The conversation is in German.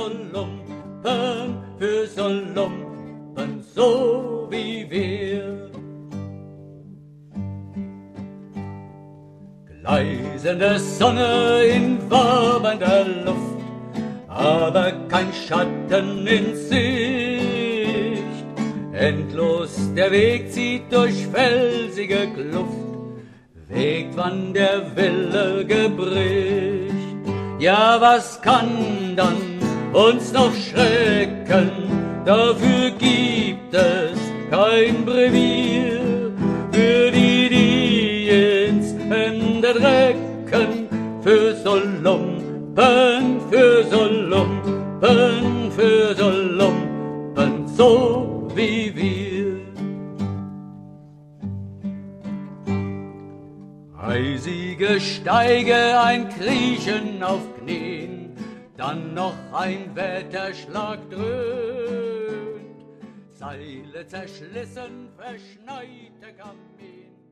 so Lumpen, so wie wir. Gleißende Sonne in wabender Luft, aber kein Schatten in Sicht. Endlos der Weg zieht durch felsige Kluft, Weg, wann der Wille gebricht. Ja, was kann dann uns noch schrecken? Dafür gibt es kein Brevier. Für die ins Ende drecken, für so Lumpen, so wie wir. Eisige Steige, ein Kriechen auf Knien, dann noch ein Wetterschlag dröhnt, Seile zerschlissen, verschneite Kamin.